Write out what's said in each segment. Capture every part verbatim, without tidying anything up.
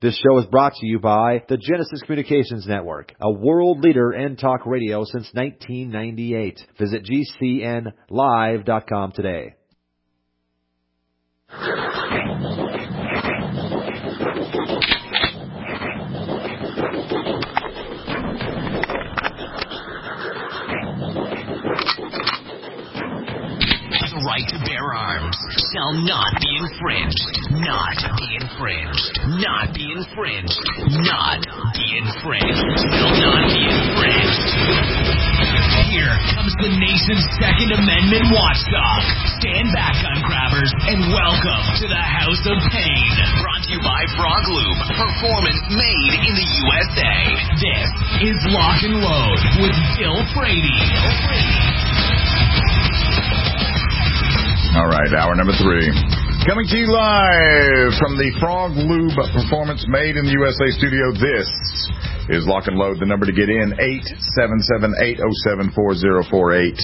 This show is brought to you by the Genesis Communications Network, a world leader in talk radio since nineteen ninety-eight. Visit G C N live dot com today. The right to bear arms shall not be infringed. Not be infringed. Not be infringed. Not be infringed. Shall not be infringed. Here comes the nation's Second Amendment watchdog. Stand back, gun grabbers, and welcome to the House of Pain. Brought to you by Frog Lube. Performance made in the U S A. This is Lock and Load with Bill Frady. Bill Frady. All right, hour number three. Coming to you live from the Frog Lube Performance Made in the U S A studio. This is Lock and Load. The number to get in, eight seven seven, eight oh seven, four oh four eight.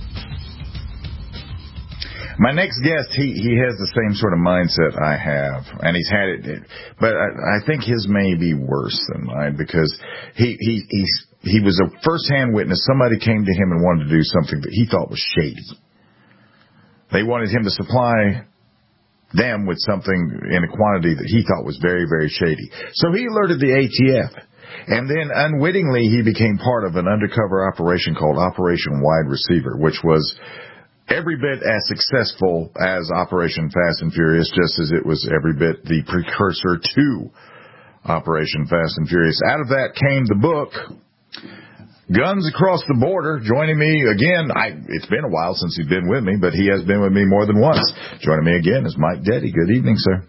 My next guest, he, he has the same sort of mindset I have, and he's had it, but I, I think his may be worse than mine because he, he, he's, he was a first-hand witness. Somebody came to him and wanted to do something that he thought was shady. They wanted him to supply them with something in a quantity that he thought was very, very shady. So he alerted the A T F. And then unwittingly, he became part of an undercover operation called Operation Wide Receiver, which was every bit as successful as Operation Fast and Furious, just as it was every bit the precursor to Operation Fast and Furious. Out of that came the book, Guns Across the Border. Joining me again, I, it's been a while since he's been with me, but he has been with me more than once. Joining me again is Mike Deddy. Good evening, sir.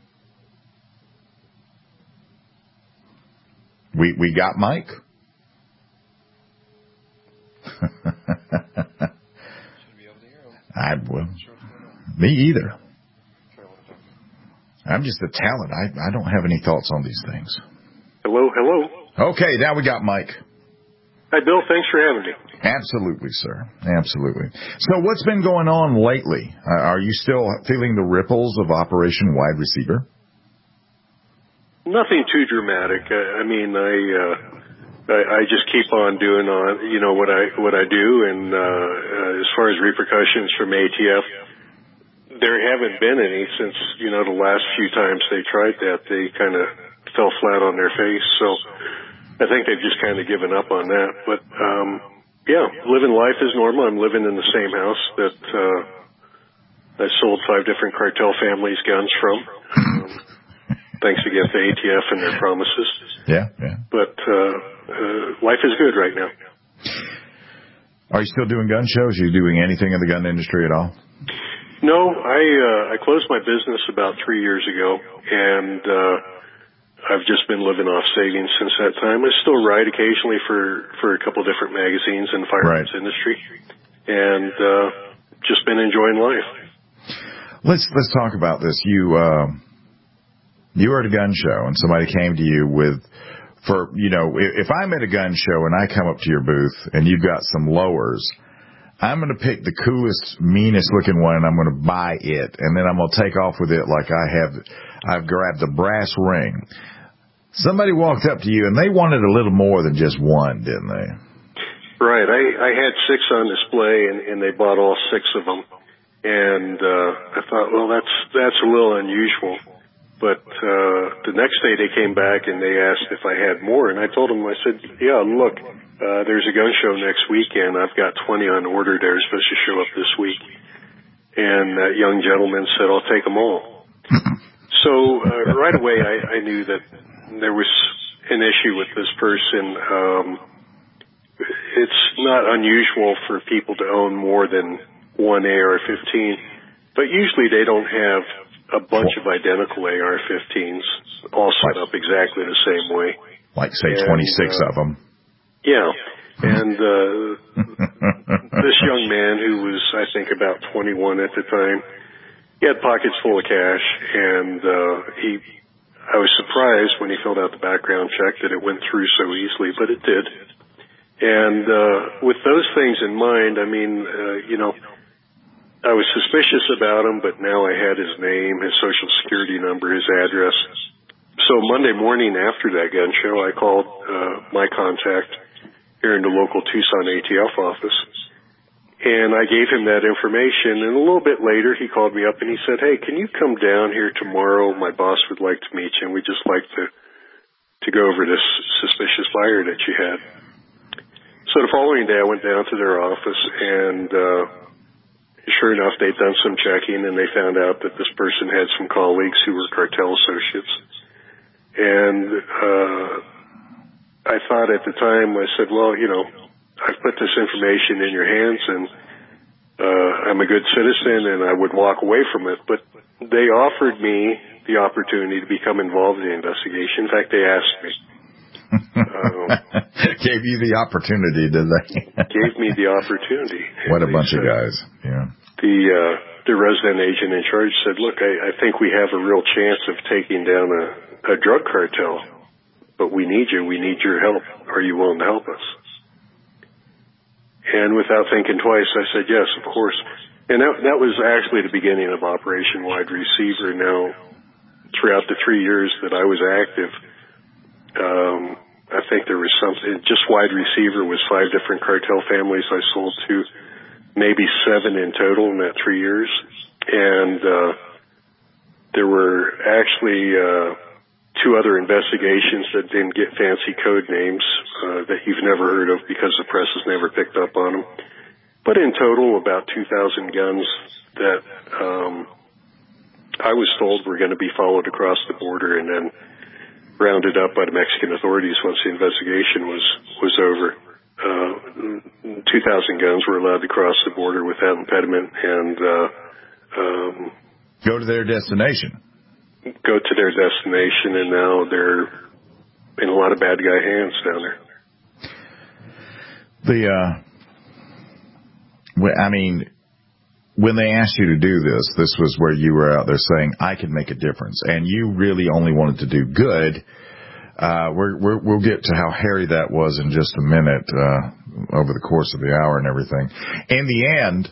We we got Mike? I well, me either. I'm just a talent. I, I don't have any thoughts on these things. Hello, hello. Okay, now we got Mike. Hi, Bill. Thanks for having me. Absolutely, sir. Absolutely. So what's been going on lately? Uh, are you still feeling the ripples of Operation Wide Receiver? Nothing too dramatic. I, I mean, I, uh, I I just keep on doing on you know what I what I do, and uh, uh, as far as repercussions from A T F, there haven't been any since you know the last few times they tried that. They kind of fell flat on their face. So I think they've just kind of given up on that. But um, yeah, living life as normal. I'm living in the same house that uh, I sold five different cartel families guns from. Um, Thanks again to A T F and their promises. Yeah, yeah. But uh, uh, life is good right now. Are you still doing gun shows? Are you doing anything in the gun industry at all? No, I uh, I closed my business about three years ago, and uh, I've just been living off savings since that time. I still write occasionally for, for a couple different magazines in the firearms right. industry, and uh, just been enjoying life. Let's let's talk about this. You. Uh... You were at a gun show and somebody came to you with, for, you know, if I'm at a gun show and I come up to your booth and you've got some lowers, I'm going to pick the coolest, meanest looking one and I'm going to buy it. And then I'm going to take off with it like I have, I've grabbed the brass ring. Somebody walked up to you and they wanted a little more than just one, didn't they? Right. I, I had six on display and, and they bought all six of them. And, uh, I thought, well, that's, that's a little unusual. But uh the next day they came back and they asked if I had more, and I told them, I said, yeah, look, uh there's a gun show next weekend. I've got twenty on order that are supposed to show up this week. And that young gentleman said, I'll take them all. So uh, right away I, I knew that there was an issue with this person. Um It's not unusual for people to own more than one A R fifteen, but usually they don't have a bunch of identical A R fifteens all set up exactly the same way. Like, say, and, twenty-six uh, of them. Yeah. And uh this young man who was, I think, about twenty-one at the time, he had pockets full of cash, and uh he, I was surprised when he filled out the background check that it went through so easily, but it did. And uh with those things in mind, I mean, uh, you know, I was suspicious about him, but now I had his name, his social security number, his address. So Monday morning after that gun show, I called uh, my contact here in the local Tucson A T F office, and I gave him that information. And a little bit later, he called me up and he said, "Hey, can you come down here tomorrow? My boss would like to meet you, and we'd just like to to go over this suspicious fire that you had." So the following day, I went down to their office, and uh, sure enough, they'd done some checking, and they found out that this person had some colleagues who were cartel associates. And uh, I thought at the time, I said, well, you know, I've put this information in your hands, and uh, I'm a good citizen, and I would walk away from it. But they offered me the opportunity to become involved in the investigation. In fact, they asked me. um, gave you the opportunity, did they? Gave me the opportunity. What a bunch said, of guys. Yeah. The uh, the resident agent in charge said, look, I, I think we have a real chance of taking down a, a drug cartel, but we need you. We need your help. Are you willing to help us? And without thinking twice, I said, yes, of course. And that, that was actually the beginning of Operation Wide Receiver. Now, throughout the three years that I was active, um, I think there was something, just Wide Receiver was five different cartel families I sold to, maybe seven in total in that three years. And uh, there were actually uh, two other investigations that didn't get fancy code names uh, that you've never heard of because the press has never picked up on them. But in total, about two thousand guns that um, I was told were going to be followed across the border and then rounded up by the Mexican authorities once the investigation was, was over. Uh, two thousand guns were allowed to cross the border without impediment and uh, um, go to their destination. Go to their destination, and now they're in a lot of bad guy hands down there. The, uh, I mean, when they asked you to do this, this was where you were out there saying, I can make a difference. And you really only wanted to do good. Uh, we're, we're, we'll get to how hairy that was in just a minute, uh, over the course of the hour and everything. In the end,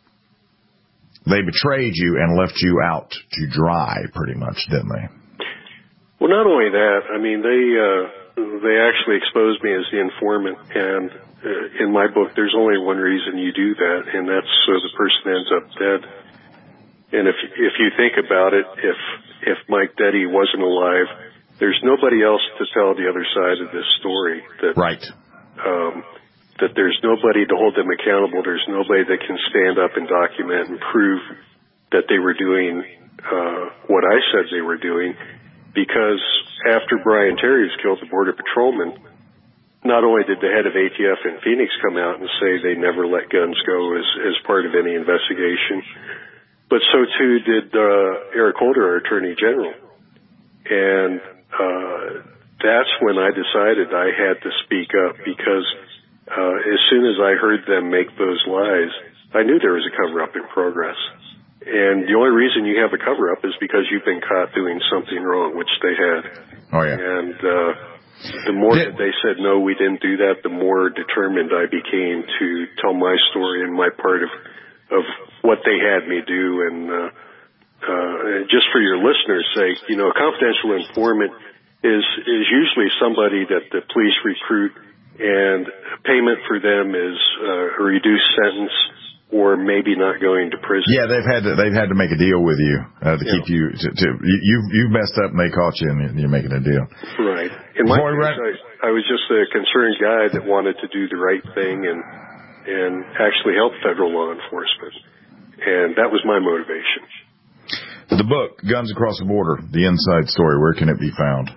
they betrayed you and left you out to dry pretty much, didn't they? Well, not only that, I mean, they, uh, they actually exposed me as the informant, and uh, in my book, there's only one reason you do that, and that's so the person ends up dead. And if if you think about it, if if Mike Detty wasn't alive, there's nobody else to tell the other side of this story. That, right. Um, that there's nobody to hold them accountable. There's nobody that can stand up and document and prove that they were doing uh, what I said they were doing. Because after Brian Terry was killed, the Border Patrolman, not only did the head of A T F in Phoenix come out and say they never let guns go as, as part of any investigation, but so too did uh, Eric Holder, our Attorney General. And uh, that's when I decided I had to speak up, because uh, as soon as I heard them make those lies, I knew there was a cover-up in progress. And the only reason you have a cover-up is because you've been caught doing something wrong, which they had. Oh, yeah. And uh, the more that they said, no, we didn't do that, the more determined I became to tell my story and my part of, of what they had me do. And uh, uh, just for your listeners' sake, you know, a confidential informant is, is usually somebody that the police recruit, and payment for them is uh, a reduced sentence, or maybe not going to prison. Yeah, they've had to they've had to make a deal with you uh, to yeah. keep you to, to you you messed up and they caught you and you're making a deal. Right. In my case, I, I was just a concerned guy that wanted to do the right thing and and actually help federal law enforcement, and that was my motivation. The book, Guns Across the Border: The Inside Story. Where can it be found?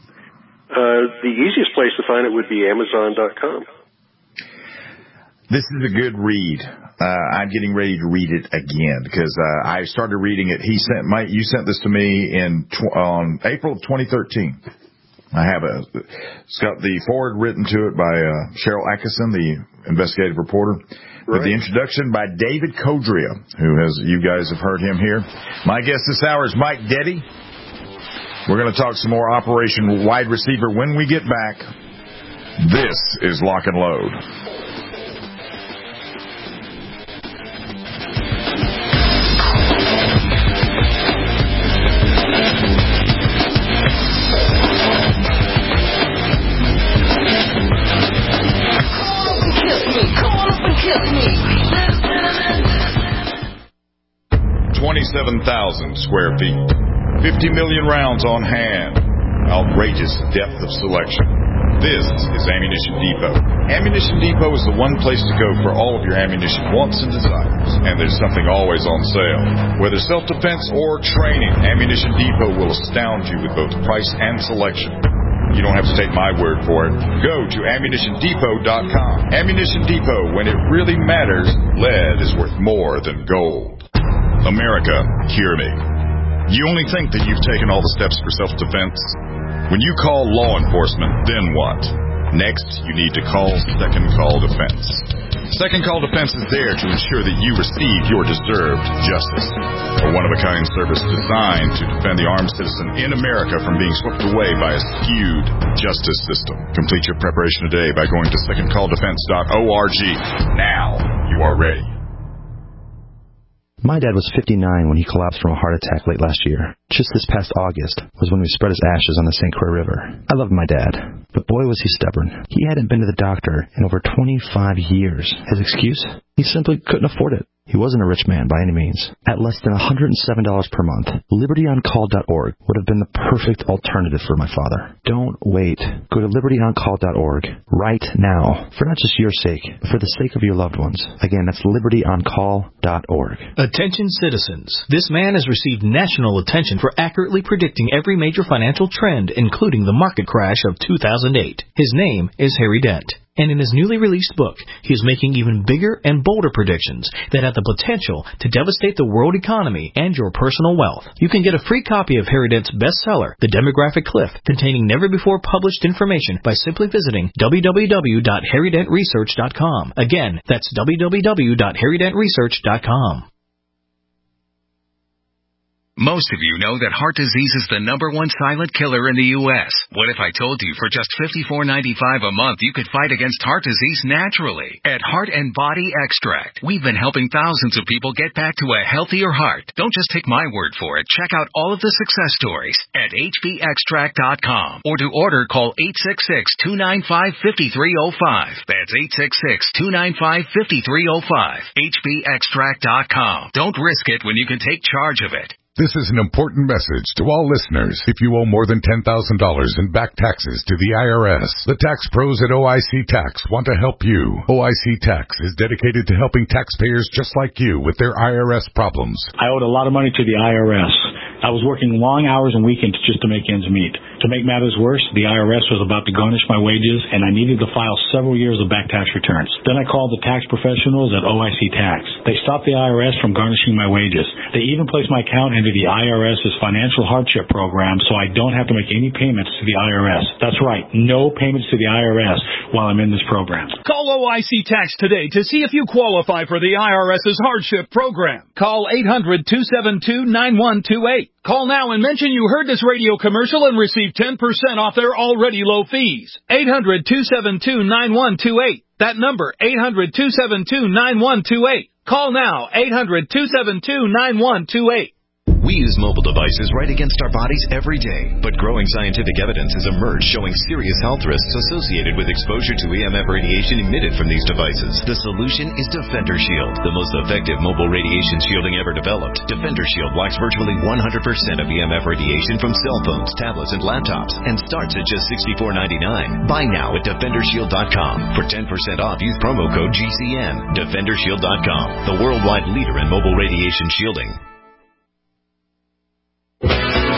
Uh, the easiest place to find it would be Amazon dot com. This is a good read. Uh, I'm getting ready to read it again because uh, I started reading it. He sent my, you sent this to me in tw- on April of twenty thirteen. I have a, it's got the foreword written to it by uh, Cheryl Atkinson, the investigative reporter, right, with the introduction by David Codrea, who has, you guys have heard him here. My guest this hour is Mike Detty. We're going to talk some more Operation Wide Receiver when we get back. This is Lock and Load. twenty-seven thousand square feet. fifty million rounds on hand. Outrageous depth of selection. This is Ammunition Depot. Ammunition Depot is the one place to go for all of your ammunition wants and desires. And there's something always on sale. Whether self-defense or training, Ammunition Depot will astound you with both price and selection. You don't have to take my word for it. Go to ammunition depot dot com. Ammunition Depot, when it really matters, lead is worth more than gold. America, hear me. You only think that you've taken all the steps for self-defense? When you call law enforcement, then what? Next, you need to call Second Call Defense. Second Call Defense is there to ensure that you receive your deserved justice. A one-of-a-kind service designed to defend the armed citizen in America from being swept away by a skewed justice system. Complete your preparation today by going to second call defense dot org. Now you are ready. My dad was fifty-nine when he collapsed from a heart attack late last year. Just this past August was when we spread his ashes on the Saint Croix River. I loved my dad, but boy was he stubborn. He hadn't been to the doctor in over twenty-five years. His excuse? He simply couldn't afford it. He wasn't a rich man by any means. At less than one hundred seven dollars per month, liberty on call dot org would have been the perfect alternative for my father. Don't wait. Go to liberty on call dot org right now, for not just your sake, but for the sake of your loved ones. Again, that's liberty on call dot org. Attention citizens. This man has received national attention for accurately predicting every major financial trend, including the market crash of two thousand eight. His name is Harry Dent. And in his newly released book, he is making even bigger and bolder predictions that have the potential to devastate the world economy and your personal wealth. You can get a free copy of Harry Dent's bestseller, The Demographic Cliff, containing never-before-published information by simply visiting w w w dot harry dent research dot com. Again, that's w w w dot harry dent research dot com. Most of you know that heart disease is the number one silent killer in the U S What if I told you for just fifty-four ninety-five a month you could fight against heart disease naturally? At Heart and Body Extract, we've been helping thousands of people get back to a healthier heart. Don't just take my word for it. Check out all of the success stories at h b extract dot com. Or to order, call eight six six, two nine five, five three zero five. That's eight six six, two nine five, five three zero five. h b extract dot com. Don't risk it when you can take charge of it. This is an important message to all listeners. If you owe more than ten thousand dollars in back taxes to the I R S, the tax pros at O I C Tax want to help you. O I C Tax is dedicated to helping taxpayers just like you with their I R S problems. I owed a lot of money to the I R S. I was working long hours and weekends just to make ends meet. To make matters worse, the I R S was about to garnish my wages, and I needed to file several years of back tax returns. Then I called the tax professionals at O I C Tax. They stopped the I R S from garnishing my wages. They even placed my account into the I R S's financial hardship program, so I don't have to make any payments to the I R S. That's right, no payments to the I R S while I'm in this program. Call O I C Tax today to see if you qualify for the I R S's hardship program. Call eight hundred, two seven two, nine one two eight. Call now and mention you heard this radio commercial and receive ten percent off their already low fees. eight hundred, two seven two, nine one two eight. That number, eight hundred, two seven two, nine one two eight. Call now, eight hundred, two seven two, nine one two eight. We use mobile devices right against our bodies every day, but growing scientific evidence has emerged showing serious health risks associated with exposure to E M F radiation emitted from these devices. The solution is Defender Shield, the most effective mobile radiation shielding ever developed. Defender Shield blocks virtually one hundred percent of E M F radiation from cell phones, tablets, and laptops, and starts at just sixty-four ninety-nine. Buy now at defender shield dot com. For ten percent off, use promo code G C N. defender shield dot com, the worldwide leader in mobile radiation shielding. You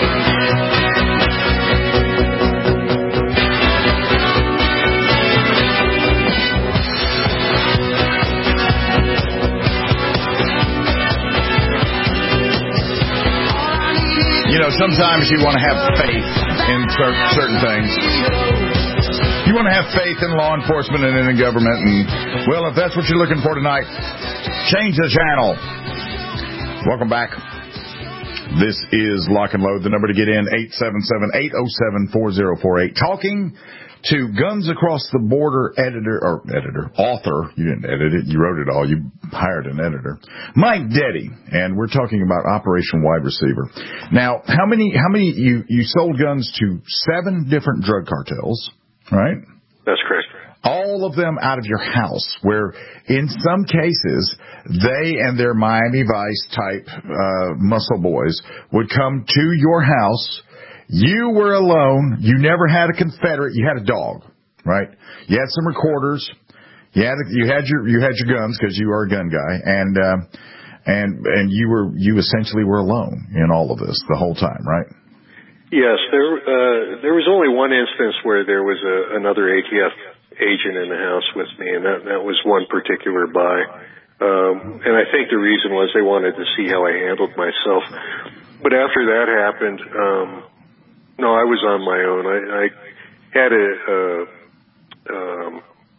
know, sometimes you want to have faith in certain things. You want to have faith in law enforcement and in the government. And, well, if that's what you're looking for tonight, change the channel. Welcome back. This is Lock and Load. The number to get in, eight seven seven, eight oh seven, four oh four eight. Talking to Guns Across the Border editor, or editor, author. You didn't edit it. You wrote it all. You hired an editor. Mike Deddy. And we're talking about Operation Wide Receiver. Now, how many, how many, you, you sold guns to seven different drug cartels, right? That's correct. all of them out of your house, where in some cases they and their Miami Vice type uh, muscle boys would come to your house. You were alone. You never had a Confederate. You had a dog, right? You had some recorders. You had you had your you had your guns because you are a gun guy, and uh, and and you were you essentially were alone in all of this the whole time, right? Yes, there uh, there was only one instance where there was a, another A T F agent in the house with me, and that that was one particular buy. Um, and I think the reason was they wanted to see how I handled myself. But after that happened, um, no, I was on my own. I, I had a, a, um,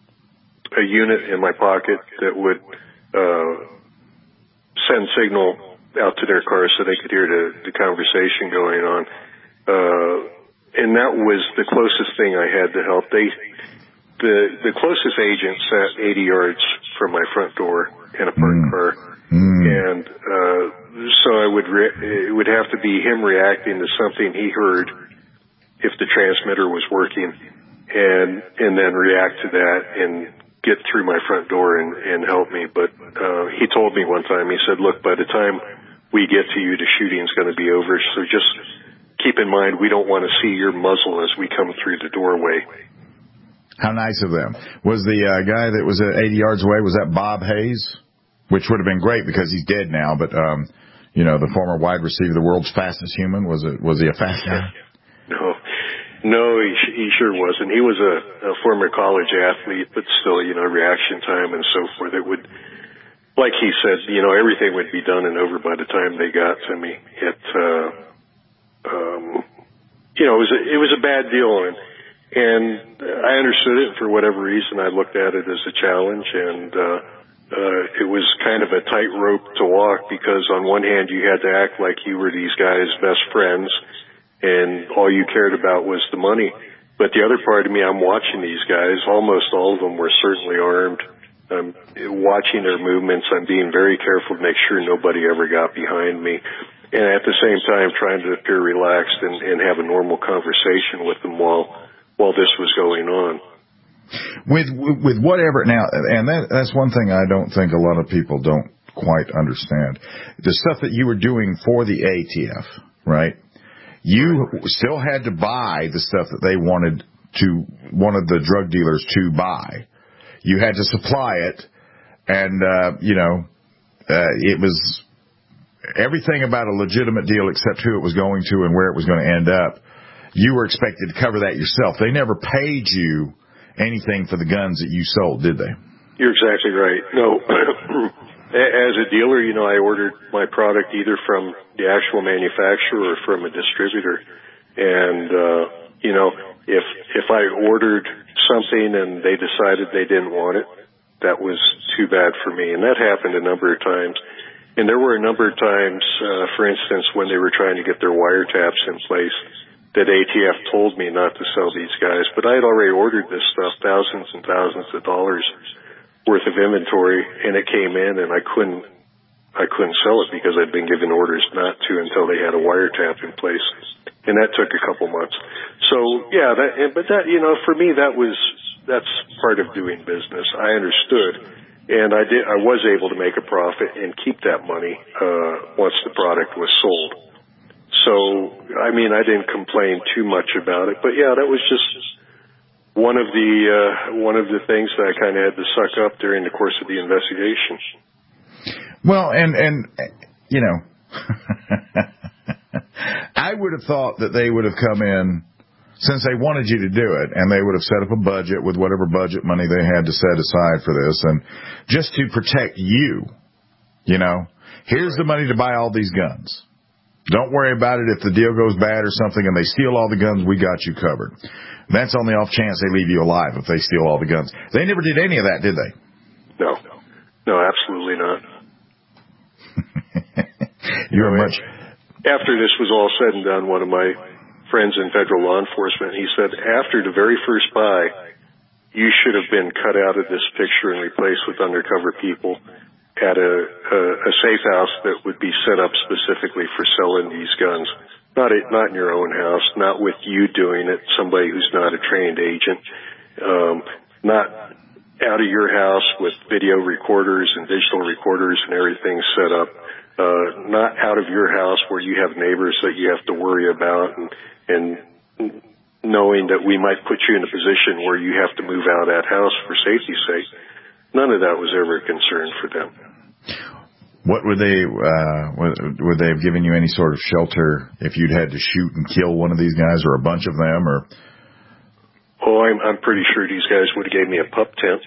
a unit in my pocket that would uh, send signal out to their car so they could hear the, the conversation going on. Uh, and that was the closest thing I had to help. They, the, the closest agent sat eighty yards from my front door in a parked mm. car. Mm. And, uh, so I would, re- it would have to be him reacting to something he heard if the transmitter was working, and, and then react to that and get through my front door and, and help me. But, uh, he told me one time, he said, look, by the time we get to you, the shooting's going to be over. So just keep in mind, we don't want to see your muzzle as we come through the doorway. How nice of them. Was the uh, guy that was at eighty yards away, was that Bob Hayes? Which would have been great because he's dead now, but, um, you know, the former wide receiver, the world's fastest human, was it? Was he a fast guy? No. No, he, he sure wasn't. He was a, a former college athlete, but still, you know, reaction time and so forth. It would, like he said, you know, everything would be done and over by the time they got to me. It, uh, um, you know, it was a, it was a bad deal, and, and I understood it. For whatever reason, I looked at it as a challenge, and, uh, uh, it was kind of a tightrope to walk because on one hand you had to act like you were these guys' best friends, and all you cared about was the money. But the other part of me, I'm watching these guys. Almost all of them were certainly armed. I'm watching their movements. I'm being very careful to make sure nobody ever got behind me. And at the same time, trying to appear relaxed and, and have a normal conversation with them while while this was going on. With with whatever now, and that that's one thing I don't think a lot of people don't quite understand. The stuff that you were doing for the A T F, right? You still had to buy the stuff that they wanted to, wanted the drug dealers to buy. You had to supply it, and, uh, you know, uh, it was everything about a legitimate deal except who it was going to and where it was going to end up. You were expected to cover that yourself. They never paid you anything for the guns that you sold, did they? You're exactly right. No. As a dealer, you know, I ordered my product either from the actual manufacturer or from a distributor. And, uh, you know, if, if I ordered something and they decided they didn't want it, that was too bad for me. And that happened a number of times. And there were a number of times, uh, for instance, when they were trying to get their wiretaps in place, that A T F told me not to sell these guys. But I had already ordered this stuff, thousands and thousands of dollars worth of inventory, and it came in, and I couldn't, I couldn't sell it because I'd been given orders not to until they had a wiretap in place, and that took a couple months. So yeah, that, but that, you know, for me, that was, that's part of doing business. I understood, and I did, I was able to make a profit and keep that money, uh, once the product was sold. So, I mean, I didn't complain too much about it, but yeah, that was just one of the uh, one of the things that I kind of had to suck up during the course of the investigation. Well, and and you know, I would have thought that they would have come in, since they wanted you to do it, and they would have set up a budget with whatever budget money they had to set aside for this, and just to protect you, you know, here's the money to buy all these guns. Don't worry about it if the deal goes bad or something and they steal all the guns, we got you covered. That's on the off chance they leave you alive if they steal all the guns. They never did any of that, did they? No. No, absolutely not. You're much... After this was all said and done, one of my friends in federal law enforcement, he said, after the very first buy, you should have been cut out of this picture and replaced with undercover people at a, a, a safe house that would be set up specifically for selling these guns. Not it, not in your own house, not with you doing it, somebody who's not a trained agent. Um, not out of your house with video recorders and digital recorders and everything set up, uh, not out of your house where you have neighbors that you have to worry about, and, and knowing that we might put you in a position where you have to move out of that house for safety's sake. None of that was ever a concern for them. What would they, uh, would they have given you any sort of shelter if you'd had to shoot and kill one of these guys or a bunch of them, or? Oh, I'm, I'm pretty sure these guys would have gave me a pup tent.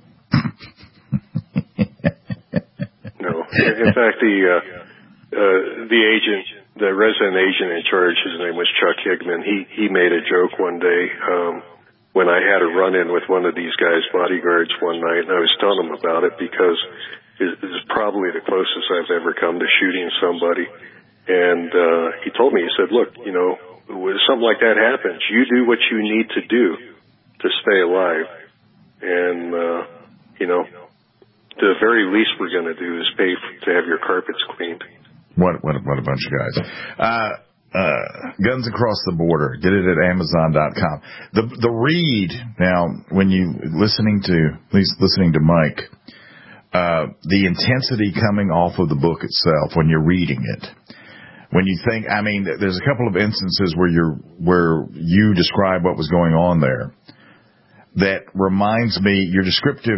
No. In fact, the, uh, uh, the agent, the resident agent in charge, his name was Chuck Higman. He, he made a joke one day, um, when I had a run-in with one of these guys' bodyguards one night, and I was telling him about it because it is probably the closest I've ever come to shooting somebody. And uh, he told me, he said, look, you know, when something like that happens, you do what you need to do to stay alive. And, uh, you know, the very least we're going to do is pay for, to have your carpets cleaned. What, what, what a bunch of guys. Uh, Uh, Guns Across the Border. Get it at Amazon dot com. The the read now, when you listening to at least listening to Mike, uh, the intensity coming off of the book itself when you're reading it. When you think, I mean, there's a couple of instances where you're where you describe what was going on there. That reminds me, your descriptive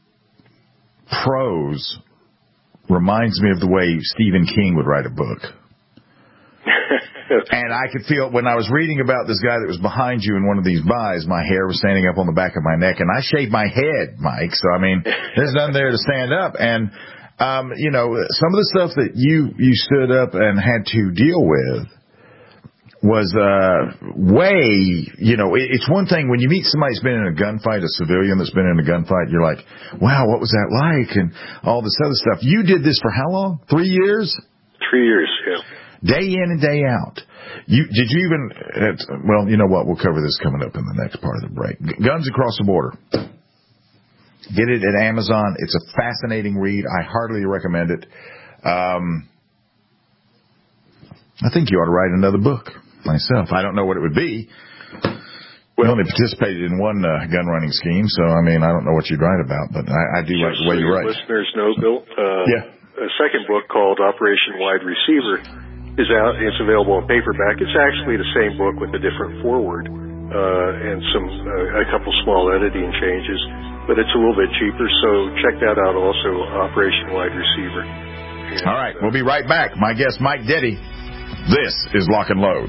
prose reminds me of the way Stephen King would write a book. And I could feel when I was reading about this guy that was behind you in one of these buys, my hair was standing up on the back of my neck, and I shaved my head, Mike. So, I mean, there's nothing there to stand up. And, um, you know, some of the stuff that you, you stood up and had to deal with was, uh, way, you know, it, it's one thing when you meet somebody that's been in a gunfight, a civilian that's been in a gunfight, you're like, wow, what was that like? And all this other stuff. You did this for how long? Three years? Three years, yeah. Day in and day out. You did you even? Uh, well, you know what? We'll cover this coming up in the next part of the break. Guns Across the Border. Get it at Amazon. It's a fascinating read. I heartily recommend it. Um, I think you ought to write another book myself. I don't know what it would be. We only participated in one uh, gun running scheme, so I mean, I don't know what you'd write about, but I, I do like the way you write. Listeners know, Bill. Uh, yeah. A second book called Operation Wide Receiver is out. It's available in paperback. It's actually the same book with a different foreword uh, and some uh, a couple small editing changes, but it's a little bit cheaper. So check that out also, Operation Wide Receiver. And, all right, uh, we'll be right back. My guest, Mike Detty. This is Lock and Load.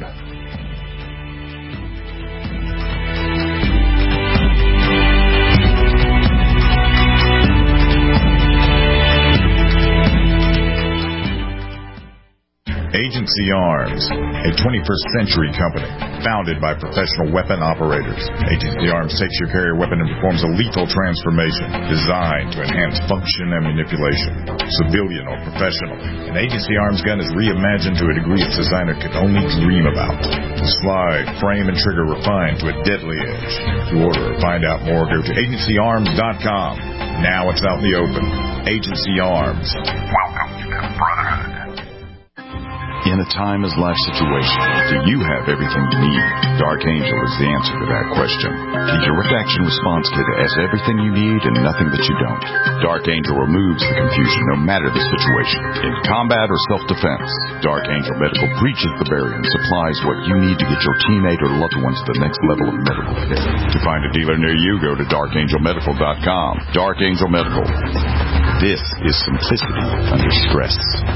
Agency Arms, a twenty-first century company founded by professional weapon operators. Agency Arms takes your carrier weapon and performs a lethal transformation designed to enhance function and manipulation. Civilian or professional, an Agency Arms gun is reimagined to a degree its designer could only dream about. The slide, frame, and trigger refined to a deadly edge. To order or find out more, go to agency arms dot com. Now it's out in the open. Agency Arms. Welcome to the Brotherhood. In a time-as-life situation, do you have everything you need? Dark Angel is the answer to that question. The Direct Action Response Kit has everything you need and nothing that you don't. Dark Angel removes the confusion no matter the situation. In combat or self-defense, Dark Angel Medical breaches the barrier and supplies what you need to get your teammate or loved ones to the next level of medical care. To find a dealer near you, go to dark angel medical dot com. Dark Angel Medical. This is simplicity under stress.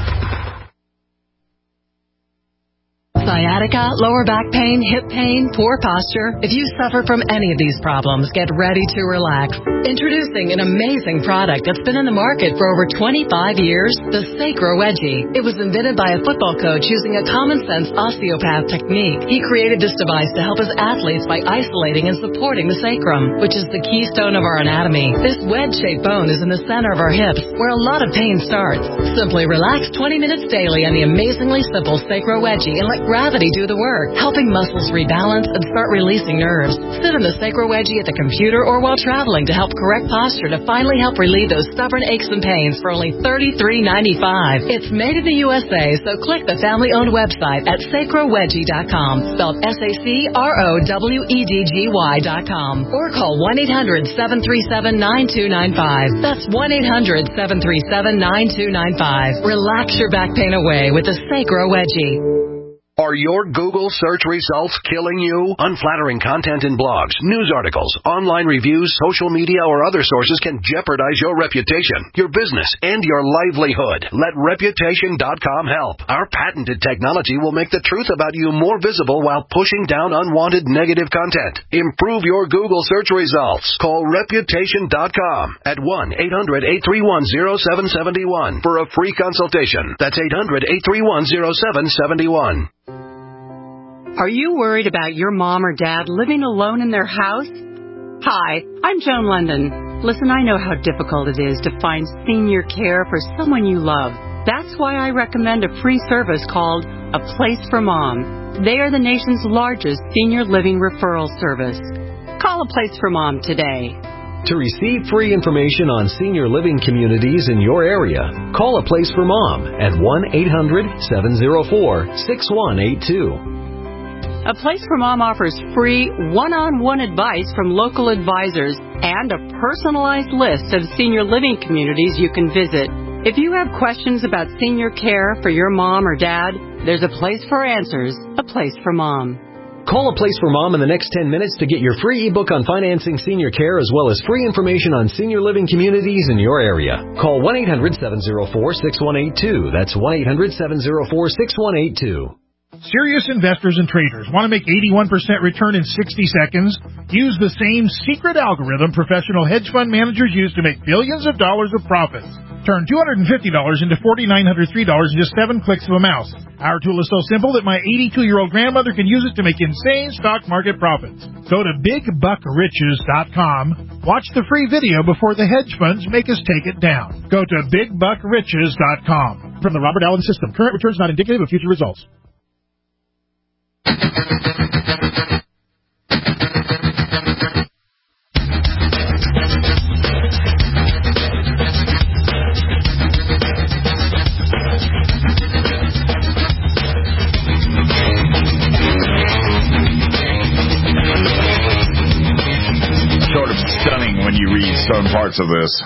Sciatica, lower back pain, hip pain, poor posture. If you suffer from any of these problems, get ready to relax. Introducing an amazing product that's been in the market for over twenty-five years, the Sacro Wedgie. It was invented by a football coach using a common-sense osteopath technique. He created this device to help his athletes by isolating and supporting the sacrum, which is the keystone of our anatomy. This wedge-shaped bone is in the center of our hips, where a lot of pain starts. Simply relax twenty minutes daily on the amazingly simple Sacro Wedgie and let gravity gravity do the work, helping muscles rebalance and start releasing nerves. Sit in the Sacro Wedgie at the computer or while traveling to help correct posture to finally help relieve those stubborn aches and pains for only thirty-three ninety-five. It's made in the U S A, so click the family-owned website at sacro wedgie dot com, spelled S A C R O W E D G Y dot com, or call one eight hundred seven three seven nine two nine five. That's one eight hundred seven three seven nine two nine five. Relax your back pain away with the Sacro Wedgie. Are your Google search results killing you? Unflattering content in blogs, news articles, online reviews, social media, or other sources can jeopardize your reputation, your business, and your livelihood. Let reputation dot com help. Our patented technology will make the truth about you more visible while pushing down unwanted negative content. Improve your Google search results. Call reputation dot com at one eight hundred eight three one zero seven seven one for a free consultation. That's eight hundred eight three one zero seven seven one. Are you worried about your mom or dad living alone in their house? Hi, I'm Joan London. Listen, I know how difficult it is to find senior care for someone you love. That's why I recommend a free service called A Place for Mom. They are the nation's largest senior living referral service. Call A Place for Mom today. To receive free information on senior living communities in your area, call A Place for Mom at one eight hundred seven oh four six one eight two. A Place for Mom offers free one-on-one advice from local advisors and a personalized list of senior living communities you can visit. If you have questions about senior care for your mom or dad, there's a place for answers, A Place for Mom. Call A Place for Mom in the next ten minutes to get your free ebook on financing senior care as well as free information on senior living communities in your area. Call one eight hundred seven oh four six one eight two. That's one eight hundred seven oh four six one eight two. Serious investors and traders want to make eighty-one percent return in sixty seconds? Use the same secret algorithm professional hedge fund managers use to make billions of dollars of profits. Turn two hundred fifty dollars into four thousand nine hundred three dollars in just seven clicks of a mouse. Our tool is so simple that my eighty-two-year-old grandmother can use it to make insane stock market profits. Go to big buck riches dot com. Watch the free video before the hedge funds make us take it down. Go to big buck riches dot com. From the Robert Allen System, current returns not indicative of future results. Sort of stunning when you read some parts of this.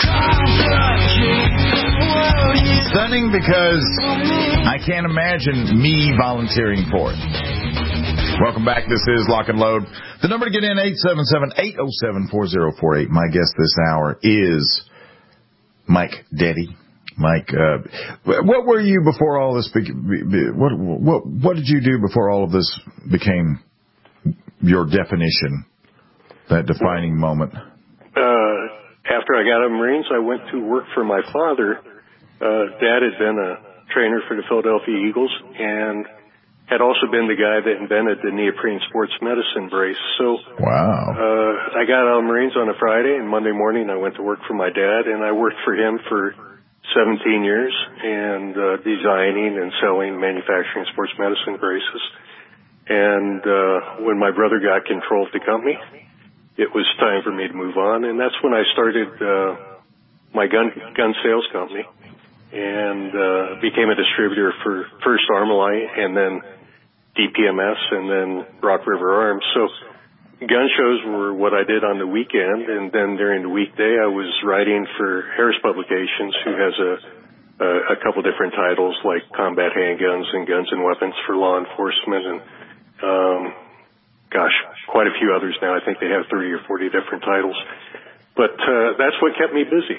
Stunning because I can't imagine me volunteering for it. Welcome back. This is Lock and Load. The number to get in, eight seven seven, eight oh seven, four oh four eight. My guest this hour is Mike Deddy. Mike, uh, what were you before all this? Be- be- what, what, what did you do before all of this became your definition, that defining moment? Uh, after I got out of the Marines, I went to work for my father. Uh, Dad had been a trainer for the Philadelphia Eagles and had also been the guy that invented the neoprene sports medicine brace. So, wow. Uh, I got out of the Marines on a Friday, and Monday morning I went to work for my dad, and I worked for him for seventeen years, and uh, designing and selling, manufacturing sports medicine braces. And uh, when my brother got control of the company, it was time for me to move on, and that's when I started uh, my gun gun sales company, and uh, became a distributor for first Armalite, and then D P M S, and then Rock River Arms. So gun shows were what I did on the weekend, and then during the weekday I was writing for Harris Publications, who has a a, a couple different titles like Combat Handguns and Guns and Weapons for Law Enforcement, and um, gosh, quite a few others now. I think they have thirty or forty different titles. But uh, that's what kept me busy.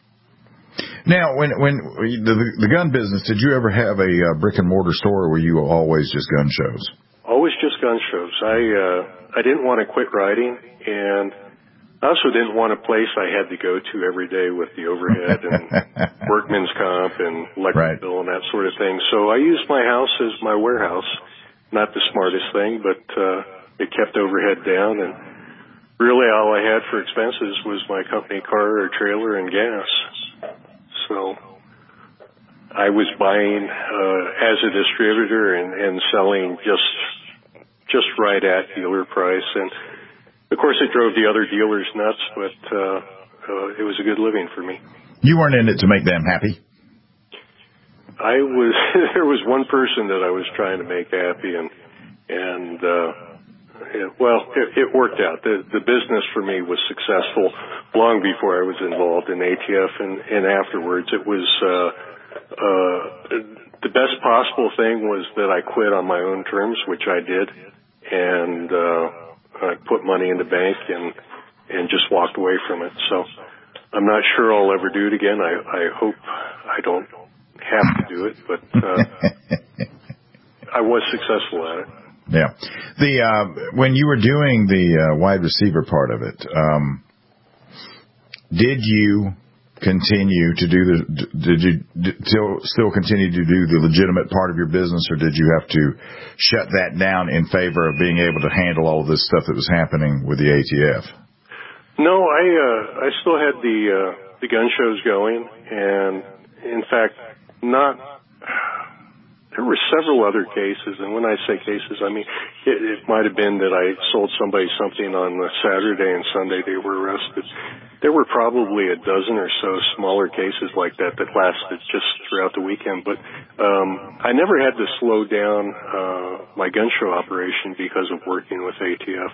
Now, when when the, the gun business, did you ever have a uh, brick and mortar store, or were you always just gun shows? Always just gun shows. I uh, I didn't want to quit writing, and I also didn't want a place I had to go to every day with the overhead and workman's comp and electric right. bill and that sort of thing. So I used my house as my warehouse. Not the smartest thing, but uh, it kept overhead down, and really all I had for expenses was my company car or trailer and gas. So I was buying uh, as a distributor and, and selling just just right at dealer price, and of course it drove the other dealers nuts, but uh, uh, it was a good living for me. You weren't in it to make them happy? I was. There was one person that I was trying to make happy, and and uh, it, well, it, it worked out. The the business for me was successful long before I was involved in A T F, and, and afterwards it was. Uh, uh, the best possible thing was that I quit on my own terms, which I did, and uh, I put money in the bank and and just walked away from it. So I'm not sure I'll ever do it again. I, I hope I don't have to do it, but uh, I was successful at it. Yeah. The uh, when you were doing the uh, wide receiver part of it, um, did you continue to do the? Did you still still continue to do the legitimate part of your business, or did you have to shut that down in favor of being able to handle all of this stuff that was happening with the A T F? No, I uh, I still had the uh, the gun shows going, and in fact, not. There were several other cases, and when I say cases, I mean it, it might have been that I sold somebody something on a Saturday and Sunday they were arrested. There were probably a dozen or so smaller cases like that that lasted just throughout the weekend, but um, I never had to slow down uh, my gun show operation because of working with A T F.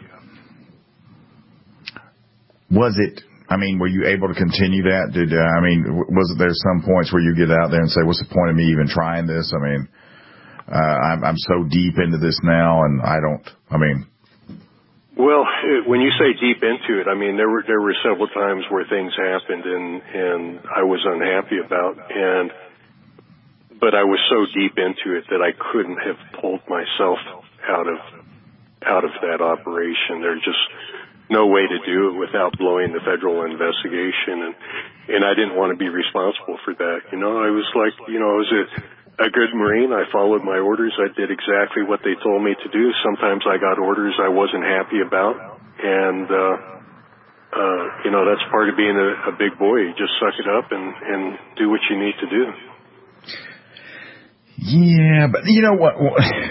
Was it? I mean, were you able to continue that? Did uh, I mean, was it there some points where you get out there and say, "What's the point of me even trying this?" I mean, uh, I'm, I'm so deep into this now, and I don't. I mean, well, when you say deep into it, I mean there were there were several times where things happened and and I was unhappy about, and but I was so deep into it that I couldn't have pulled myself out of out of that operation. There's just no way to do it without blowing the federal investigation, and and I didn't want to be responsible for that. You know, I was like, you know, I was a, a good Marine. I followed my orders. I did exactly what they told me to do. Sometimes I got orders I wasn't happy about, and uh, uh, you know, that's part of being a, a big boy. You just suck it up and and do what you need to do. Yeah, but you know what?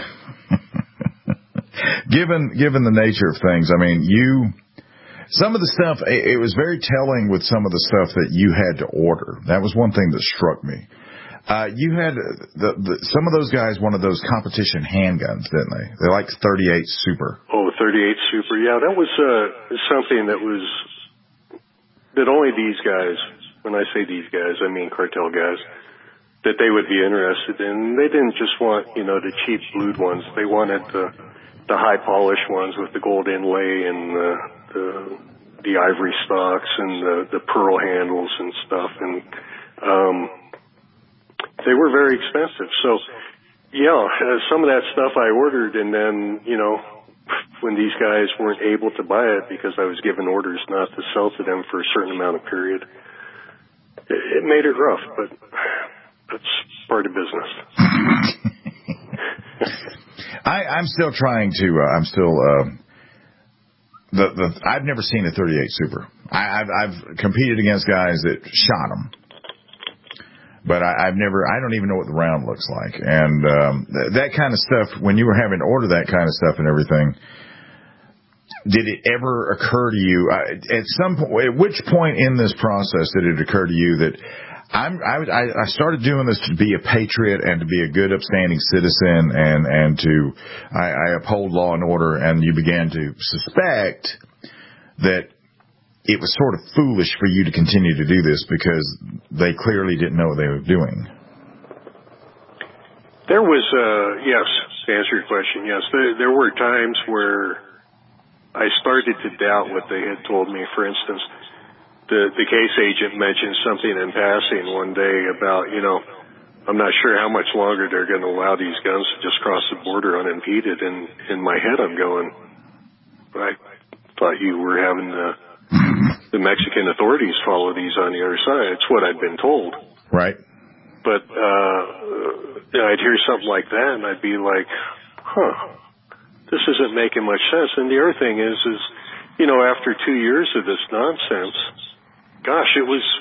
given given the nature of things, I mean, you. Some of the stuff, it was very telling with some of the stuff that you had to order. That was one thing that struck me. Uh, you had the, the, some of those guys wanted those competition handguns, didn't they? They're like thirty-eight Super. Oh, thirty-eight Super. Yeah, that was uh, something that was, that only these guys, when I say these guys, I mean cartel guys, that they would be interested in. They didn't just want, you know, the cheap blued ones. They wanted the, the high polished ones with the gold inlay and the, the, the ivory stocks and the, the pearl handles and stuff. And, um, they were very expensive. So, yeah, uh, some of that stuff I ordered, and then, you know, when these guys weren't able to buy it because I was given orders not to sell to them for a certain amount of period, it, it made it rough, but that's part of business. I, I'm still trying to, uh, I'm still, uh, the, the, I've never seen a thirty-eight Super. I, I've, I've competed against guys that shot them. But I, I've never, I don't even know what the round looks like. And um, th- that kind of stuff, when you were having to order that kind of stuff and everything, did it ever occur to you, uh, at some point, at which point in this process did it occur to you that I'm, I, I started doing this to be a patriot and to be a good, upstanding citizen and, and to, I, I uphold law and order, and you began to suspect that it was sort of foolish for you to continue to do this because they clearly didn't know what they were doing. There was, uh, yes, to answer your question, yes. There, there were times where I started to doubt what they had told me. For instance, the, the case agent mentioned something in passing one day about, you know, I'm not sure how much longer they're going to allow these guns to just cross the border unimpeded. And in my head, I'm going, I thought you were having the the Mexican authorities follow these on the other side. It's what I'd been told. Right. But uh, I'd hear something like that, and I'd be like, huh, this isn't making much sense. And the other thing is, is, you know, after two years of this nonsense, gosh, it was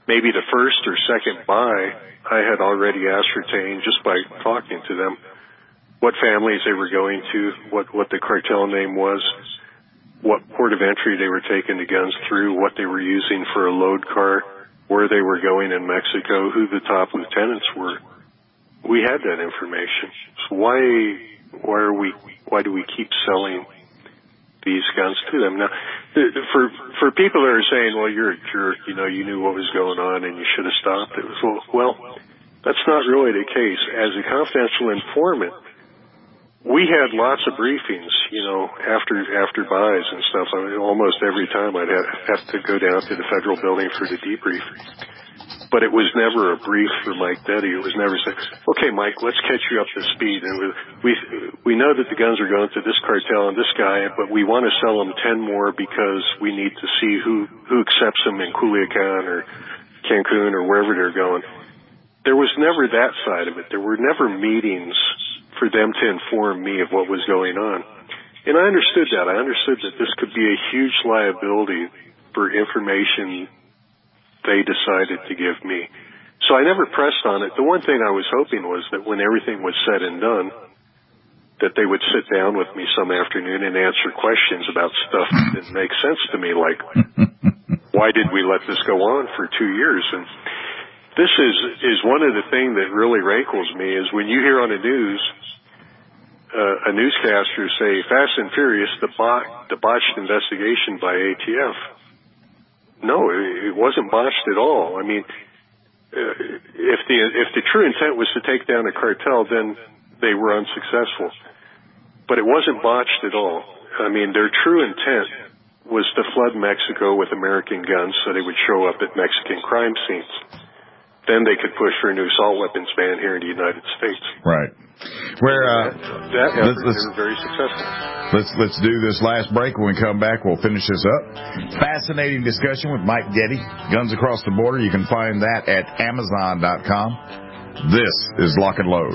maybe the first or second buy, I had already ascertained just by talking to them what families they were going to, what, what the cartel name was, what port of entry they were taking the guns through, what they were using for a load car, where they were going in Mexico, who the top lieutenants were. We had that information. So why, why are we, why do we keep selling these guns to them? Now, for, for people that are saying, well, you're a jerk, you know, you knew what was going on and you should have stopped it. Well, well, that's not really the case. As a confidential informant, we had lots of briefings, you know, after, after buys and stuff. I mean, almost every time I'd have, have to go down to the federal building for the debrief. But it was never a brief for Mike Detty. It was never said, okay, Mike, let's catch you up to speed. And we we know that the guns are going to this cartel and this guy, but we want to sell them ten more because we need to see who, who accepts them in Culiacan or Cancun or wherever they're going. There was never that side of it. There were never meetings for them to inform me of what was going on. And I understood that. I understood that this could be a huge liability for information they decided to give me. So I never pressed on it. The one thing I was hoping was that when everything was said and done, that they would sit down with me some afternoon and answer questions about stuff that didn't make sense to me, like, why did we let this go on for two years? And this is, is one of the things that really rankles me is when you hear on the news, uh, a newscaster say, Fast and Furious, the, bot, the botched investigation by A T F. No, it wasn't botched at all. I mean, uh, if the if the true intent was to take down a cartel, then they were unsuccessful. But it wasn't botched at all. I mean, their true intent was to flood Mexico with American guns so they would show up at Mexican crime scenes. Then they could push for a new assault weapons ban here in the United States. Right. Where uh, that, that effort, they were very successful. Let's let's do this last break. When we come back, we'll finish this up. Fascinating discussion with Mike Detty. Guns Across the Border. You can find that at Amazon dot com. This is Lock and Load.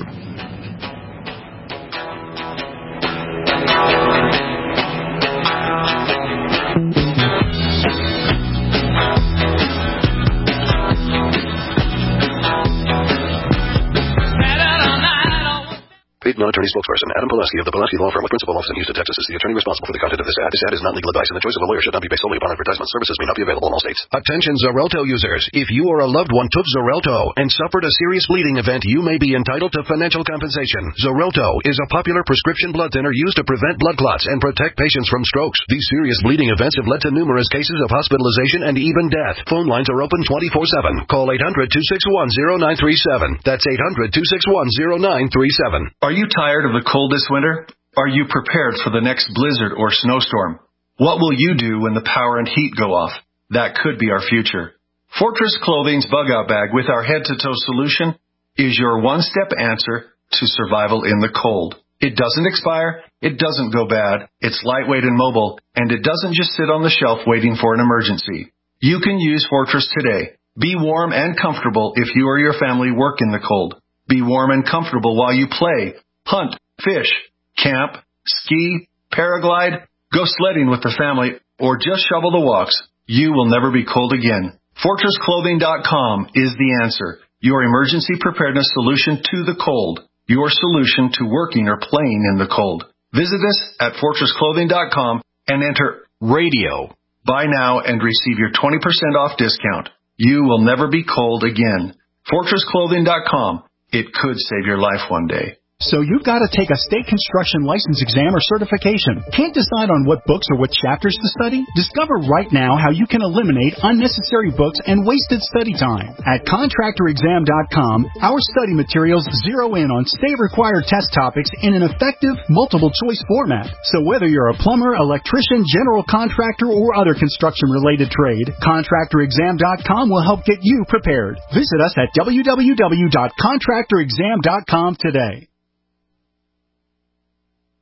Paid non-attorney spokesperson Adam Pulaski of the Pulaski Law Firm with principal office in Houston, Texas is the attorney responsible for the content of this ad. This ad is not legal advice, and the choice of a lawyer should not be based solely upon advertisement. Services may not be available in all states. Attention Xarelto users. If you or a loved one took Xarelto and suffered a serious bleeding event, you may be entitled to financial compensation. Xarelto is a popular prescription blood thinner used to prevent blood clots and protect patients from strokes. These serious bleeding events have led to numerous cases of hospitalization and even death. Phone lines are open twenty-four seven. Call eight hundred, two six one, zero nine three seven. That's eight hundred, two six one, zero nine three seven. Are you tired of the cold this winter? Are you prepared for the next blizzard or snowstorm? What will you do when the power and heat go off? That could be our future. Fortress Clothing's Bug Out Bag with our head-to-toe solution is your one-step answer to survival in the cold. It doesn't expire, it doesn't go bad, it's lightweight and mobile, and it doesn't just sit on the shelf waiting for an emergency. You can use Fortress today. Be warm and comfortable if you or your family work in the cold. Be warm and comfortable while you play, hunt, fish, camp, ski, paraglide, go sledding with the family, or just shovel the walks. You will never be cold again. Fortress Clothing dot com is the answer. Your emergency preparedness solution to the cold. Your solution to working or playing in the cold. Visit us at Fortress Clothing dot com and enter radio. Buy now and receive your twenty percent off discount. You will never be cold again. Fortress Clothing dot com. It could save your life one day. So you've got to take a state construction license exam or certification. Can't decide on what books or what chapters to study? Discover right now how you can eliminate unnecessary books and wasted study time. At Contractor Exam dot com, our study materials zero in on state-required test topics in an effective, multiple-choice format. So whether you're a plumber, electrician, general contractor, or other construction-related trade, Contractor Exam dot com will help get you prepared. Visit us at w w w dot contractor exam dot com today.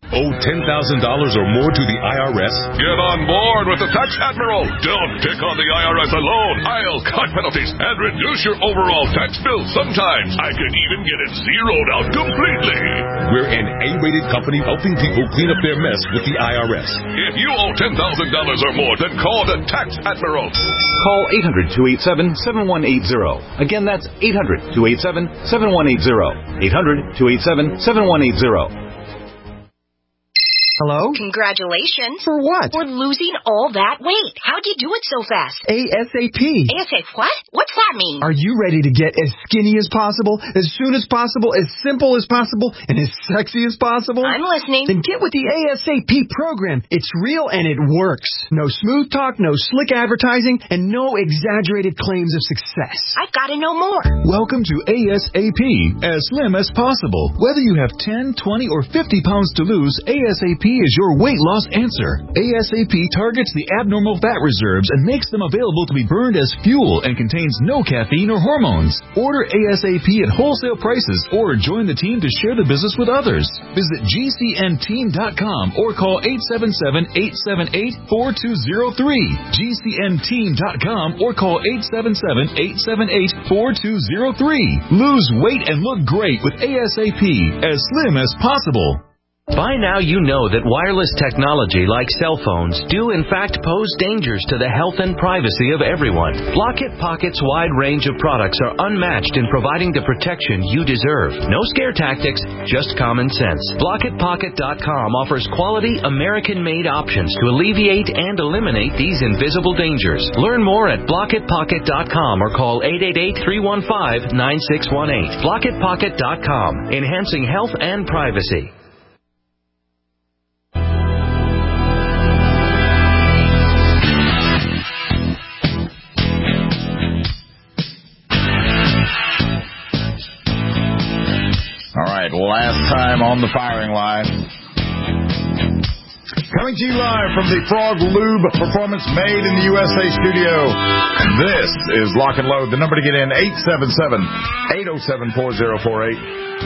Owe ten thousand dollars or more to the I R S? Get on board with the Tax Admiral. Don't pick on the I R S alone. I'll cut penalties and reduce your overall tax bill. Sometimes I can even get it zeroed out completely. We're an A-rated company helping people clean up their mess with the I R S. If you owe ten thousand dollars or more, then call the Tax Admiral. Call eight hundred, two eight seven, seven one eight zero. Again, that's eight hundred, two eight seven, seven one eight zero. eight hundred, two eight seven, seven one eight zero. Hello? Congratulations. For what? For losing all that weight. How'd you do it so fast? ASAP. ASAP what? What's that mean? Are you ready to get as skinny as possible, as soon as possible, as simple as possible, and as sexy as possible? I'm listening. Then get with the ASAP program. It's real and it works. No smooth talk, no slick advertising, and no exaggerated claims of success. I've got to know more. Welcome to ASAP, as slim as possible. Whether you have ten, twenty, or fifty pounds to lose, ASAP is your weight loss answer. ASAP targets the abnormal fat reserves and makes them available to be burned as fuel and contains no caffeine or hormones. Order ASAP at wholesale prices or join the team to share the business with others. Visit G C N team dot com or call eight seven seven, eight seven eight, four two zero three. G C N team dot com or call eight seven seven, eight seven eight, four two zero three. Lose weight and look great with ASAP, as slim as possible. By now you know that wireless technology like cell phones do in fact pose dangers to the health and privacy of everyone. Blockit Pocket's wide range of products are unmatched in providing the protection you deserve. No scare tactics, just common sense. Blockit Pocket dot com offers quality American-made options to alleviate and eliminate these invisible dangers. Learn more at Blockit Pocket dot com or call eight eight eight, three one five, nine six one eight. Blockit Pocket dot com, enhancing health and privacy. All right, last time on the firing line. Coming to you live from the Frog Lube Performance Made in the U S A studio. This is Lock and Load. The number to get in, eight seven seven, eight oh seven, four oh four eight.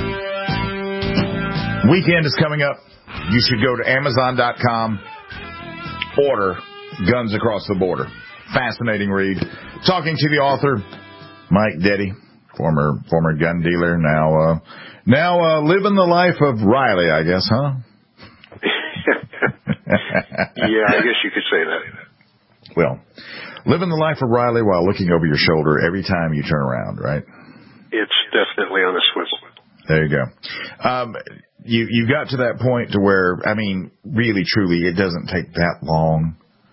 Weekend is coming up. You should go to Amazon dot com. Order Guns Across the Border. Fascinating read. Talking to the author, Mike Deddy, former former gun dealer, now uh, now uh, living the life of Riley, I guess, huh? Yeah, I guess you could say that. Well, living the life of Riley while looking over your shoulder every time you turn around, right? It's definitely on a swivel. There you go. Um, you you got to that point to where, I mean, really, truly, it doesn't take that long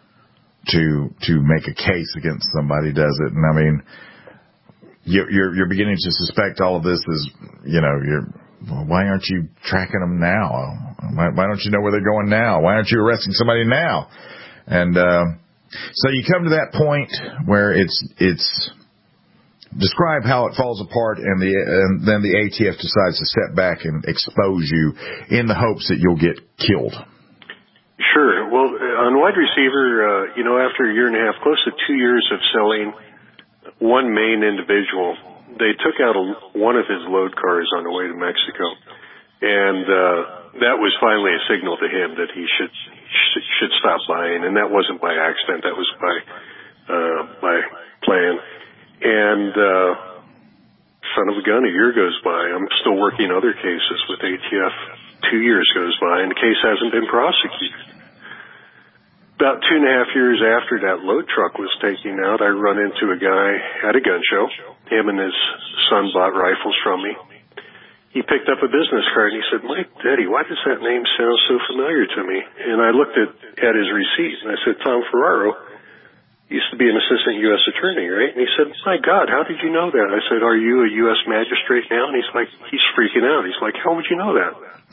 to to make a case against somebody, does it? And I mean, you're you're, you're beginning to suspect all of this is, you know, you're. Well, why aren't you tracking them now? Why, why don't you know where they're going now? Why aren't you arresting somebody now? And uh, so you come to that point where it's it's describe how it falls apart, and the and then the A T F decides to step back and expose you in the hopes that you'll get killed. Sure. Well, on wide receiver, uh, you know, after a year and a half, close to two years of selling one main individual, they took out a, one of his load cars on the way to Mexico, and uh, that was finally a signal to him that he should should, should stop buying, and that wasn't by accident; that was by uh, by plan. And uh, son of a gun, a year goes by. I'm still working other cases with A T F. Two years goes by, and the case hasn't been prosecuted. About two and a half years after that load truck was taken out, I run into a guy at a gun show. Him and his son bought rifles from me. He picked up a business card and he said, "Mike Deddy, why does that name sound so familiar to me?" And I looked at, at his receipt and I said, "Tom Ferraro used to be an assistant U S attorney, right?" And he said, "My God, how did you know that?" I said, "Are you a U S magistrate now?" And he's like, he's freaking out. He's like, "How would you know that?"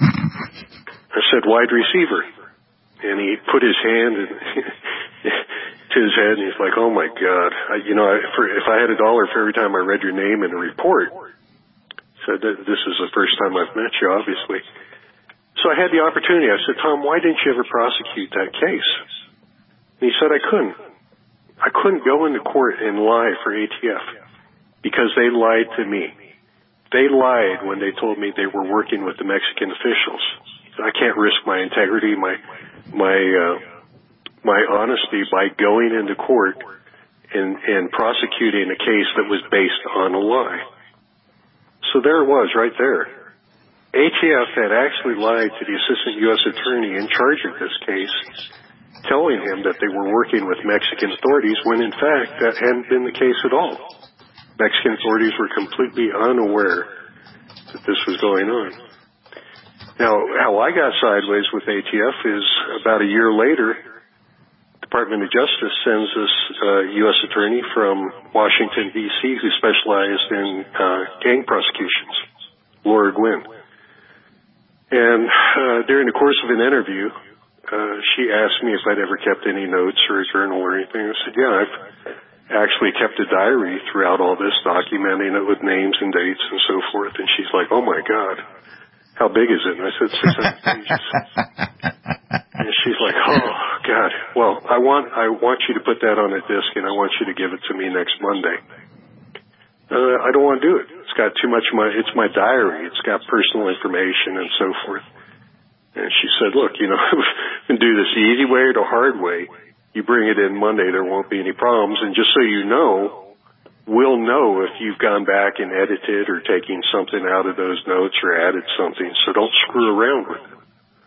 I said, "Wide receiver." And he put his hand in, to his head, and he's like, "Oh my God, I, you know, I, for, if I had a dollar for every time I read your name in a report," said that this is the first time I've met you, obviously. So I had the opportunity. I said, "Tom, why didn't you ever prosecute that case?" And he said, "I couldn't. I couldn't go into court and lie for A T F because they lied to me. They lied when they told me they were working with the Mexican officials. I can't risk my integrity, my my uh, my honesty by going into court and, and prosecuting a case that was based on a lie. So there it was, right there. A T F had actually lied to the assistant U S attorney in charge of this case, telling him that they were working with Mexican authorities when, in fact, that hadn't been the case at all. Mexican authorities were completely unaware that this was going on. Now, how I got sideways with A T F is about a year later, Department of Justice sends us a U S attorney from Washington, D C, who specialized in uh, gang prosecutions, Laura Gwynn. And uh, during the course of an interview, uh, she asked me if I'd ever kept any notes or a journal or anything. I said, yeah, I've actually kept a diary throughout all this, documenting it with names and dates and so forth. And she's like, oh, my God, how big is it? And I said, six hundred pages. And she's like, oh, God, well, I want I want you to put that on a disc, and I want you to give it to me next Monday. Uh, I don't want to do it. It's got too much of my, it's my diary. It's got personal information and so forth. And she said, look, you know, we can do this the easy way or the hard way. You bring it in Monday, there won't be any problems. And just so you know, we'll know if you've gone back and edited or taken something out of those notes or added something. So don't screw around with it.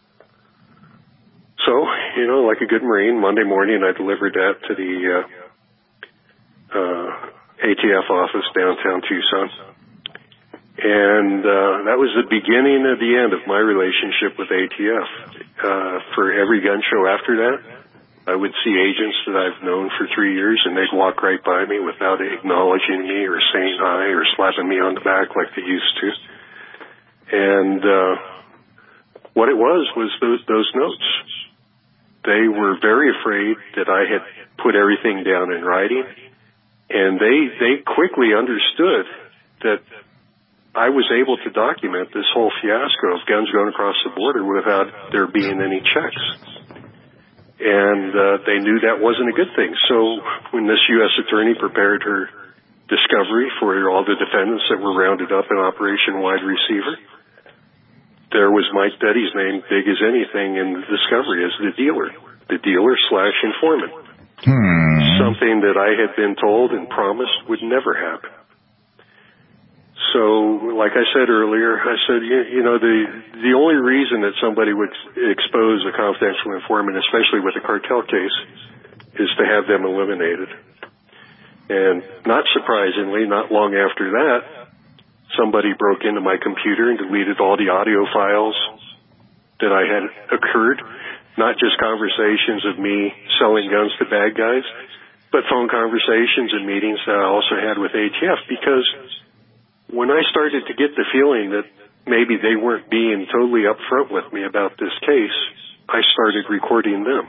So, you know, like a good Marine, Monday morning I delivered that to the uh, uh, A T F office downtown Tucson. And uh, that was the beginning of the end of my relationship with A T F. Uh, for every gun show after that, I would see agents that I've known for three years, and they'd walk right by me without acknowledging me or saying hi or slapping me on the back like they used to. And uh, what it was was those, those notes. They were very afraid that I had put everything down in writing, and they they quickly understood that I was able to document this whole fiasco of guns going across the border without there being any checks. And uh, they knew that wasn't a good thing. So when this U S attorney prepared her discovery for all the defendants that were rounded up in Operation Wide Receiver, there was Mike Betty's name, big as anything, in the discovery as the dealer, the dealer slash informant. Hmm. Something that I had been told and promised would never happen. So, like I said earlier, I said, you, you know, the the only reason that somebody would expose a confidential informant, especially with a cartel case, is to have them eliminated. And not surprisingly, not long after that, somebody broke into my computer and deleted all the audio files that I had occurred, not just conversations of me selling guns to bad guys, but phone conversations and meetings that I also had with A T F, because when I started to get the feeling that maybe they weren't being totally upfront with me about this case, I started recording them.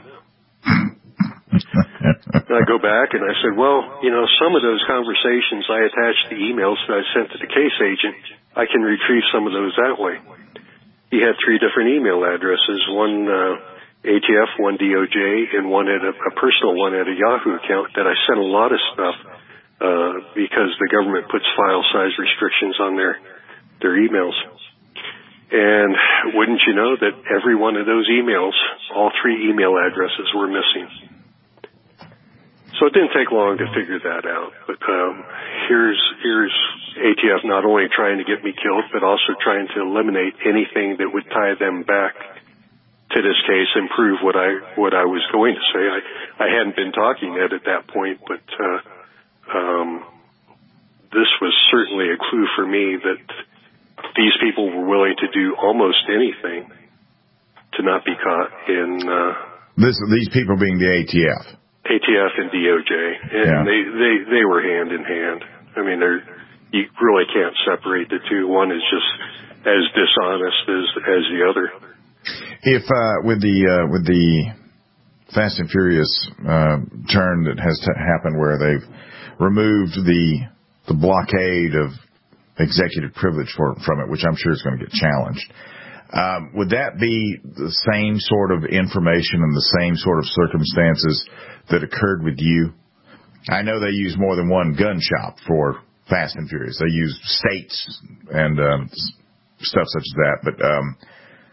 And I go back and I said, well, you know, some of those conversations I attached the emails that I sent to the case agent. I can retrieve some of those that way. He had three different email addresses, one uh, A T F, one D O J, and one at a, a personal one at a Yahoo account that I sent a lot of stuff uh, because the government puts file size restrictions on their, their emails. And wouldn't you know that every one of those emails, all three email addresses were missing. So it didn't take long to figure that out. But um, here's here's A T F not only trying to get me killed, but also trying to eliminate anything that would tie them back to this case and prove what I what I was going to say. I, I hadn't been talking yet at that point, but uh, um, this was certainly a clue for me that these people were willing to do almost anything to not be caught in... Uh, this, these people being the A T F. A T F and D O J, and yeah. they, they, they were hand in hand. I mean, they're, you really can't separate the two. One is just as dishonest as, as the other. If, uh, with the, uh, with the Fast and Furious, uh, turn that has to happen where they've removed the, the blockade of executive privilege for, from it, which I'm sure is going to get challenged. Um, would that be the same sort of information and the same sort of circumstances that occurred with you? I know they use more than one gun shop for Fast and Furious. They use states and um, stuff such as that. But um,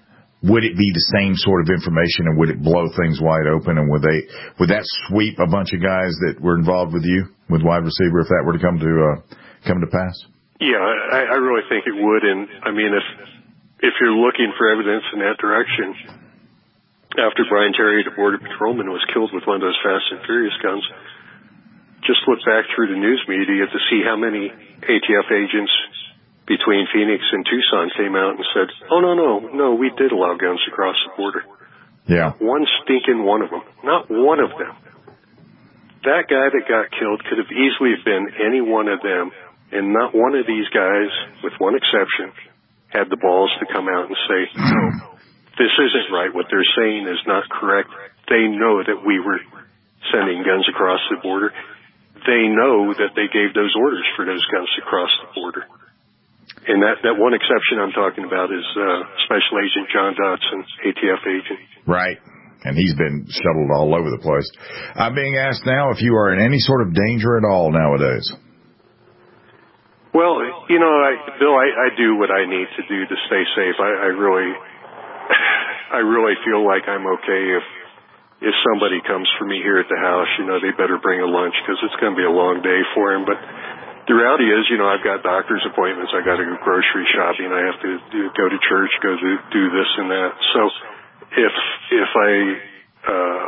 would it be the same sort of information, and would it blow things wide open? And would they would that sweep a bunch of guys that were involved with you with wide receiver if that were to come to uh, come to pass? Yeah, I, I really think it would. And I mean, if if you're looking for evidence in that direction, after Brian Terry, the border patrolman, was killed with one of those Fast and Furious guns, just look back through the news media to see how many A T F agents between Phoenix and Tucson came out and said, oh, no, no, no, we did allow guns across the border. Yeah. One stinking one of them. Not one of them. That guy that got killed could have easily been any one of them, and not one of these guys, with one exception, had the balls to come out and say, no, this isn't right. What they're saying is not correct. They know that we were sending guns across the border. They know that they gave those orders for those guns to cross the border. And that, that one exception I'm talking about is uh, Special Agent John Dotson, A T F agent. Right. And he's been shuttled all over the place. I'm being asked now if you are in any sort of danger at all nowadays. Well, you know, I, Bill, I, I do what I need to do to stay safe. I, I really, I really feel like I'm okay if if somebody comes for me here at the house. You know, they better bring a lunch because it's going to be a long day for him. But the reality is, you know, I've got doctor's appointments. I got to go grocery shopping. I have to do, go to church, go do, do this and that. So if if I uh,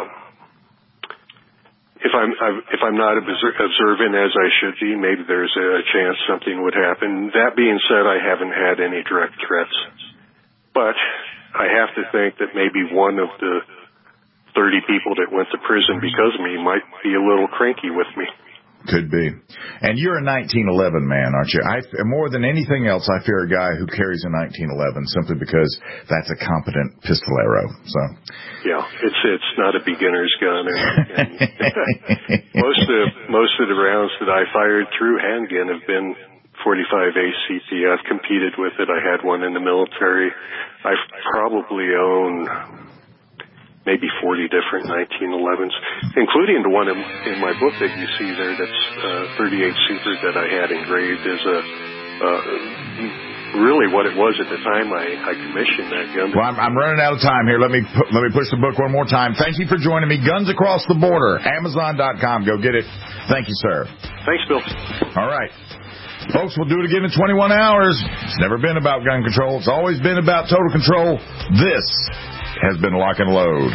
if I'm if I'm not observant as I should be, maybe there's a chance something would happen. That being said, I haven't had any direct threats, but I have to think that maybe one of the thirty people that went to prison because of me might be a little cranky with me. Could be. And you're a nineteen eleven man, aren't you? I, more than anything else, I fear a guy who carries a nineteen eleven simply because that's a competent pistolero. So. Yeah, it's it's not a beginner's gun. And, and most of most of the rounds that I fired through handgun have been forty-five A C P. I've competed with it. I had one in the military. I probably own maybe forty different nineteen elevens, including the one in, in my book that you see there that's uh, thirty-eight Super that I had engraved as a uh, really what it was at the time I, I commissioned that gun. Well, I'm, I'm running out of time here. Let me pu- let me push the book one more time. Thank you for joining me. Guns Across the Border, Amazon dot com. Go get it. Thank you, sir. Thanks, Bill. All right. Folks, we'll do it again in twenty-one hours. It's never been about gun control. It's always been about total control. This has been Lock and Load.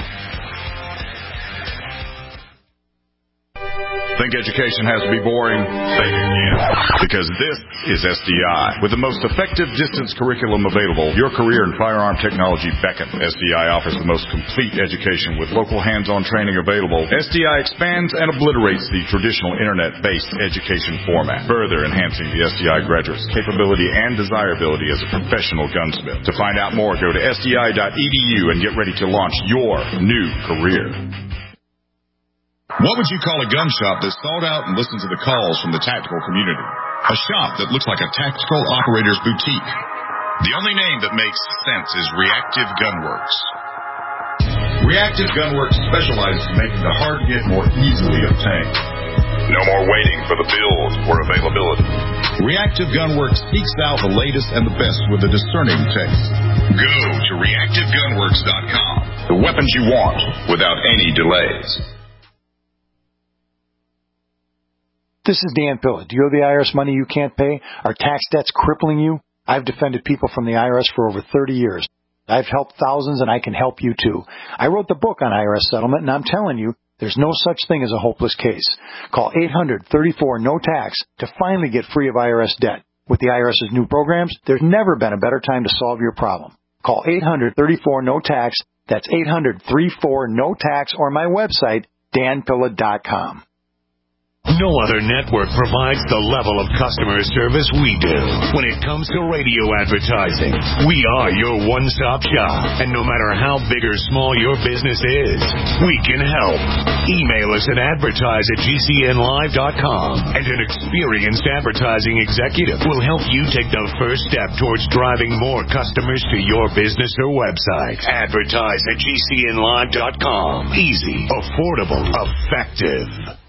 Think education has to be boring? Say it again. Because this is S D I. With the most effective distance curriculum available, your career in firearm technology beckons. S D I offers the most complete education with local hands-on training available. S D I expands and obliterates the traditional internet-based education format, further enhancing the S D I graduate's capability and desirability as a professional gunsmith. To find out more, go to S D I dot E D U and get ready to launch your new career. What would you call a gun shop that's thought out and listens to the calls from the tactical community? A shop that looks like a tactical operator's boutique. The only name that makes sense is Reactive Gunworks. Reactive Gunworks specializes in making the hard-to-get more easily obtained. No more waiting for the build or availability. Reactive Gunworks seeks out the latest and the best with a discerning taste. Go to reactive gunworks dot com. The weapons you want without any delays. This is Dan Pilla. Do you owe the I R S money you can't pay? Are tax debts crippling you? I've defended people from the I R S for over thirty years. I've helped thousands, and I can help you too. I wrote the book on I R S settlement, and I'm telling you, there's no such thing as a hopeless case. Call eight hundred thirty-four no tax to finally get free of I R S debt. With the IRS's new programs, there's never been a better time to solve your problem. Call eight hundred thirty-four no tax. That's eight hundred thirty-four no tax, or my website, dan pilla dot com. No other network provides the level of customer service we do when it comes to radio advertising. We are your one-stop shop, and no matter how big or small your business is, we can help. Email us at advertise at G C N live dot com, and an experienced advertising executive will help you take the first step towards driving more customers to your business or website. Advertise at G C N live dot com. Easy, affordable, effective.